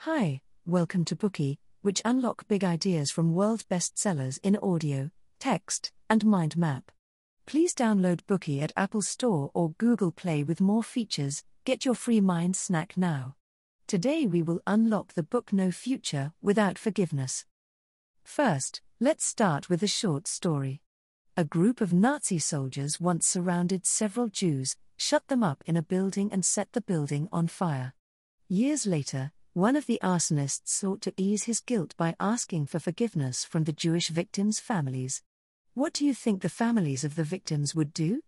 Hi, welcome to Bookey, which unlock big ideas from world bestsellers in audio, text, and mind map. Please download Bookey at Apple Store or Google Play with more features. Get your free mind snack now. Today we will unlock the book No Future Without Forgiveness. First, let's start with a short story. A group of Nazi soldiers once surrounded several Jews, shut them up in a building and set the building on fire. Years later, one of the arsonists sought to ease his guilt by asking for forgiveness from the Jewish victims' families. What do you think the families of the victims would do?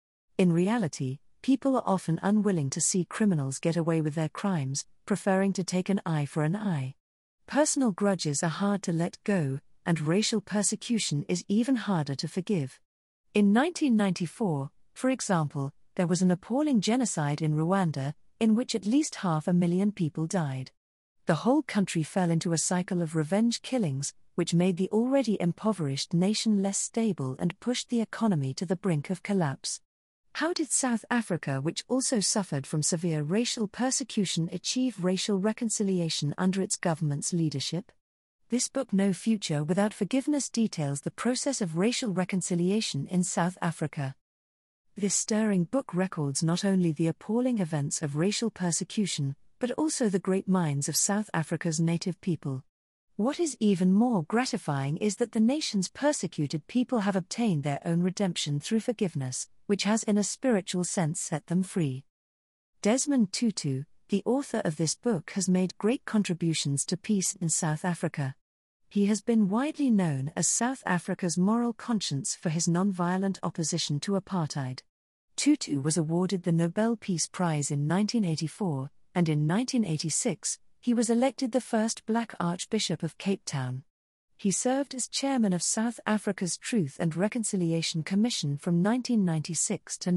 In reality, people are often unwilling to see criminals get away with their crimes, preferring to take an eye for an eye. Personal grudges are hard to let go, and racial persecution is even harder to forgive. In 1994, for example, there was an appalling genocide in Rwanda, in which at least 500,000 people died. The whole country fell into a cycle of revenge killings, which made the already impoverished nation less stable and pushed the economy to the brink of collapse. How did South Africa, which also suffered from severe racial persecution, achieve racial reconciliation under its government's leadership? This book No Future Without Forgiveness details the process of racial reconciliation in South Africa. This stirring book records not only the appalling events of racial persecution, but also the great minds of South Africa's native people. What is even more gratifying is that the nation's persecuted people have obtained their own redemption through forgiveness, which has in a spiritual sense set them free. Desmond Tutu, the author of this book, has made great contributions to peace in South Africa. He has been widely known as South Africa's moral conscience for his non-violent opposition to apartheid. Tutu was awarded the Nobel Peace Prize in 1984, and in 1986, he was elected the first black Archbishop of Cape Town. He served as chairman of South Africa's Truth and Reconciliation Commission from 1996 to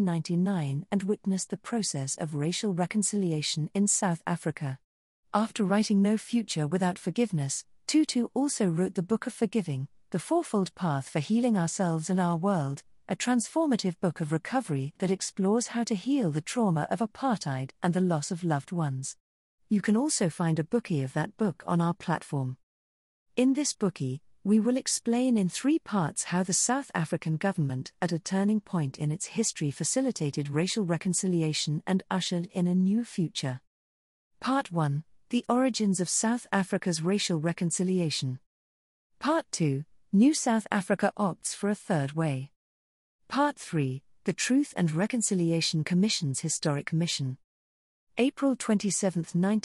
1999 and witnessed the process of racial reconciliation in South Africa. After writing No Future Without Forgiveness, Tutu also wrote the Book of Forgiving, The Fourfold Path for Healing Ourselves and Our World, a transformative book of recovery that explores how to heal the trauma of apartheid and the loss of loved ones. You can also find a Bookey of that book on our platform. In this Bookey, we will explain in 3 parts how the South African government, at a turning point in its history, facilitated racial reconciliation and ushered in a new future. Part 1: The Origins of South Africa's Racial Reconciliation. Part 2: New South Africa opts for a third way. Part 3: The Truth and Reconciliation Commission's Historic Mission. April 27,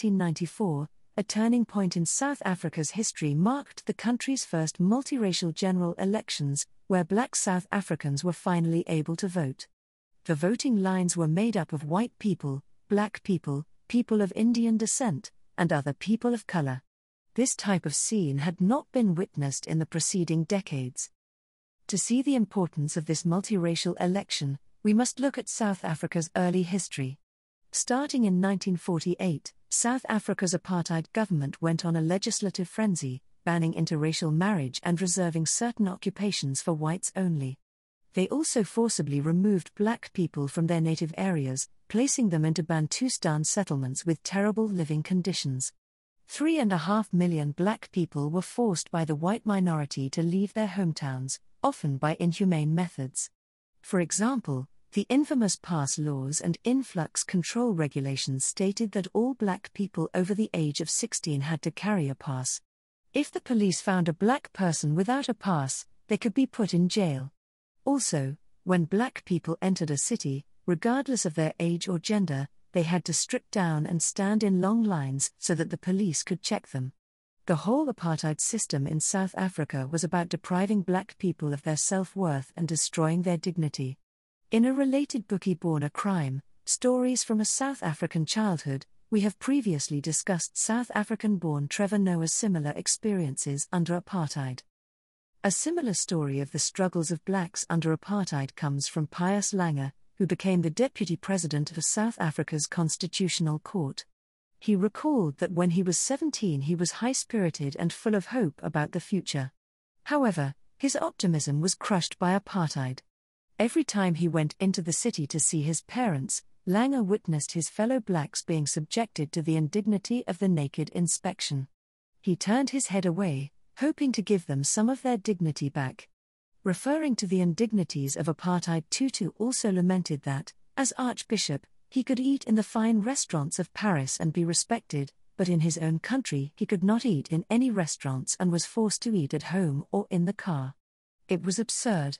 1994, a turning point in South Africa's history, marked the country's first multiracial general elections, where black South Africans were finally able to vote. The voting lines were made up of white people, black people, people of Indian descent, and other people of color. This type of scene had not been witnessed in the preceding decades. To see the importance of this multiracial election, we must look at South Africa's early history. Starting in 1948, South Africa's apartheid government went on a legislative frenzy, banning interracial marriage and reserving certain occupations for whites only. They also forcibly removed black people from their native areas, placing them into Bantustan settlements with terrible living conditions. 3.5 million black people were forced by the white minority to leave their hometowns, often by inhumane methods. For example, the infamous pass laws and influx control regulations stated that all black people over the age of 16 had to carry a pass. If the police found a black person without a pass, they could be put in jail. Also, when black people entered a city, regardless of their age or gender, they had to strip down and stand in long lines so that the police could check them. The whole apartheid system in South Africa was about depriving black people of their self-worth and destroying their dignity. In a related Bookey Born a Crime, Stories from a South African Childhood, we have previously discussed South African-born Trevor Noah's similar experiences under apartheid. A similar story of the struggles of blacks under apartheid comes from Pius Langer, who became the deputy president of South Africa's Constitutional Court. He recalled that when he was 17 he was high-spirited and full of hope about the future. However, his optimism was crushed by apartheid. Every time he went into the city to see his parents, Langer witnessed his fellow blacks being subjected to the indignity of the naked inspection. He turned his head away, hoping to give them some of their dignity back. Referring to the indignities of apartheid, Tutu also lamented that, as Archbishop, he could eat in the fine restaurants of Paris and be respected, but in his own country he could not eat in any restaurants and was forced to eat at home or in the car. It was absurd.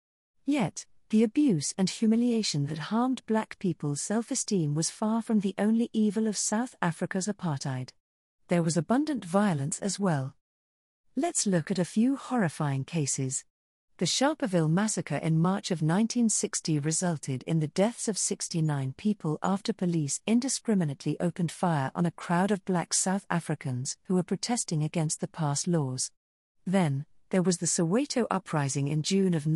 Yet, the abuse and humiliation that harmed black people's self-esteem was far from the only evil of South Africa's apartheid. There was abundant violence as well. Let's look at a few horrifying cases. The Sharperville massacre in March of 1960 resulted in the deaths of 69 people after police indiscriminately opened fire on a crowd of black South Africans who were protesting against the passed laws. Then, there was the Soweto uprising in June of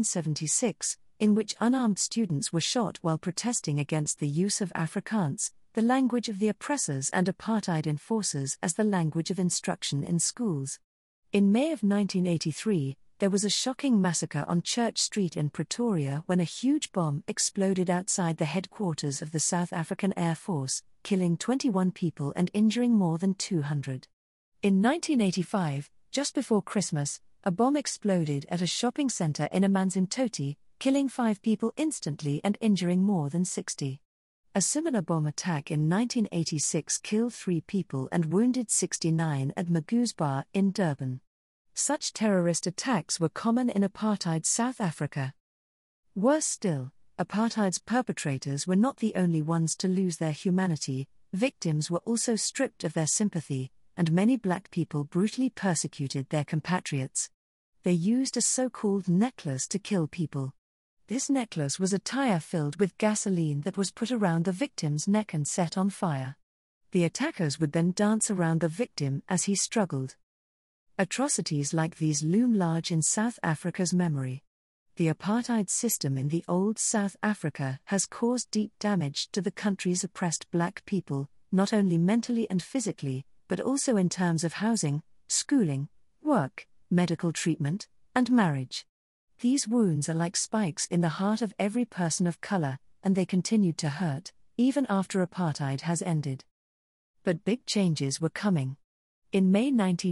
1976, in which unarmed students were shot while protesting against the use of Afrikaans, the language of the oppressors and apartheid enforcers, as the language of instruction in schools. In May of 1983, there was a shocking massacre on Church Street in Pretoria when a huge bomb exploded outside the headquarters of the South African Air Force, killing 21 people and injuring more than 200. In 1985, just before Christmas, a bomb exploded at a shopping centre in Amanzimtoti, killing 5 people instantly and injuring more than 60. A similar bomb attack in 1986 killed 3 people and wounded 69 at Magoo's Bar in Durban. Such terrorist attacks were common in apartheid South Africa. Worse still, apartheid's perpetrators were not the only ones to lose their humanity. Victims were also stripped of their sympathy, and many black people brutally persecuted their compatriots. They used a so-called necklace to kill people. This necklace was a tire filled with gasoline that was put around the victim's neck and set on fire. The attackers would then dance around the victim as he struggled. Atrocities like these loom large in South Africa's memory. The apartheid system in the old South Africa has caused deep damage to the country's oppressed black people, not only mentally and physically, but also in terms of housing, schooling, work, medical treatment, and marriage. These wounds are like spikes in the heart of every person of color, and they continued to hurt, even after apartheid has ended. But big changes were coming. In May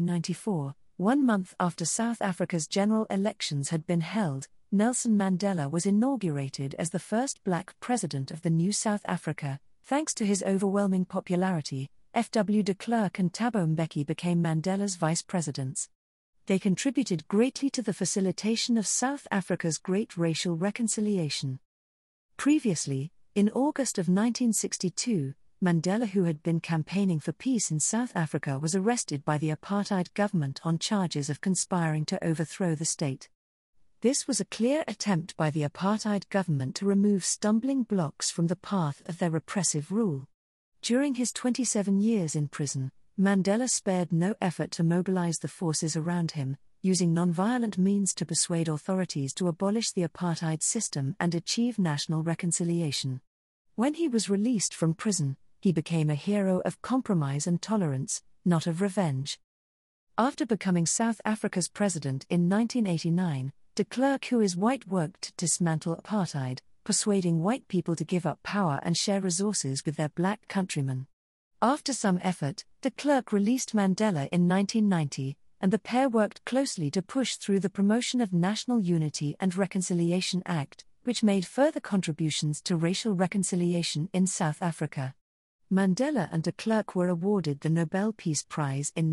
1994, 1 month after South Africa's general elections had been held, Nelson Mandela was inaugurated as the first black president of the new South Africa. Thanks to his overwhelming popularity, F.W. de Klerk and Thabo Mbeki became Mandela's vice presidents. They contributed greatly to the facilitation of South Africa's great racial reconciliation. Previously, in August of 1962, Mandela, who had been campaigning for peace in South Africa, was arrested by the apartheid government on charges of conspiring to overthrow the state. This was a clear attempt by the apartheid government to remove stumbling blocks from the path of their repressive rule. During his 27 years in prison, Mandela spared no effort to mobilize the forces around him, using nonviolent means to persuade authorities to abolish the apartheid system and achieve national reconciliation. When he was released from prison, he became a hero of compromise and tolerance, not of revenge. After becoming South Africa's president in 1989, de Klerk, who is white, worked to dismantle apartheid, persuading white people to give up power and share resources with their black countrymen. After some effort, de Klerk released Mandela in 1990, and the pair worked closely to push through the Promotion of National Unity and Reconciliation Act, which made further contributions to racial reconciliation in South Africa. Mandela and de Klerk were awarded the Nobel Peace Prize in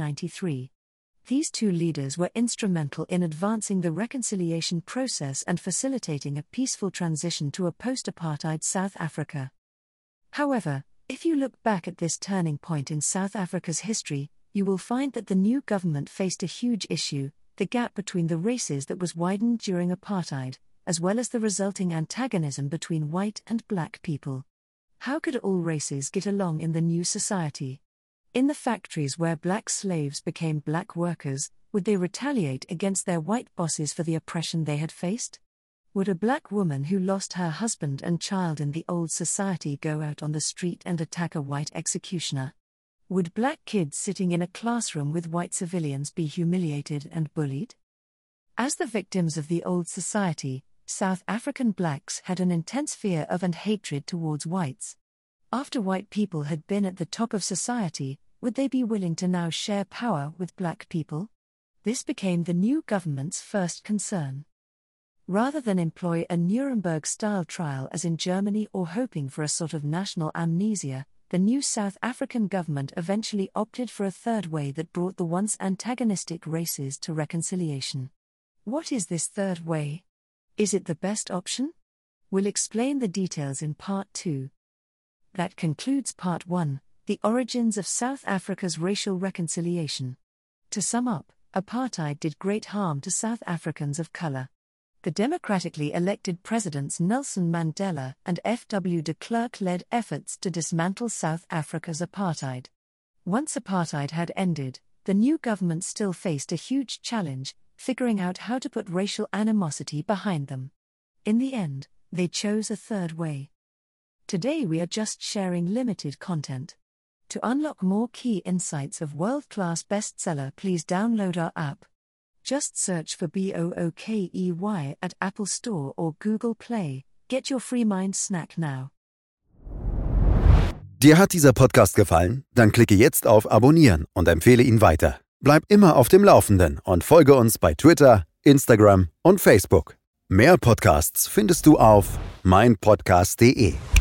1993. These two leaders were instrumental in advancing the reconciliation process and facilitating a peaceful transition to a post-apartheid South Africa. However, if you look back at this turning point in South Africa's history, you will find that the new government faced a huge issue, the gap between the races that was widened during apartheid, as well as the resulting antagonism between white and black people. How could all races get along in the new society? In the factories where black slaves became black workers, would they retaliate against their white bosses for the oppression they had faced? Would a black woman who lost her husband and child in the old society go out on the street and attack a white executioner? Would black kids sitting in a classroom with white civilians be humiliated and bullied? As the victims of the old society, South African blacks had an intense fear of and hatred towards whites. After white people had been at the top of society, would they be willing to now share power with black people? This became the new government's first concern. Rather than employ a Nuremberg-style trial as in Germany or hoping for a sort of national amnesia, the new South African government eventually opted for a third way that brought the once antagonistic races to reconciliation. What is this third way? Is it the best option? We'll explain the details in Part 2. That concludes Part 1, the origins of South Africa's racial reconciliation. To sum up, apartheid did great harm to South Africans of color. The democratically elected presidents Nelson Mandela and F.W. de Klerk led efforts to dismantle South Africa's apartheid. Once apartheid had ended, the new government still faced a huge challenge, figuring out how to put racial animosity behind them. In the end, they chose a third way. Today we are just sharing limited content. To unlock more key insights of world-class bestseller, please download our app. Just search for BOOKEY at Apple Store or Google Play. Get your free mind snack now. Dir hat dieser Podcast gefallen? Dann klicke jetzt auf Abonnieren und empfehle ihn weiter. Bleib immer auf dem Laufenden und folge uns bei Twitter, Instagram und Facebook. Mehr Podcasts findest du auf meinpodcast.de.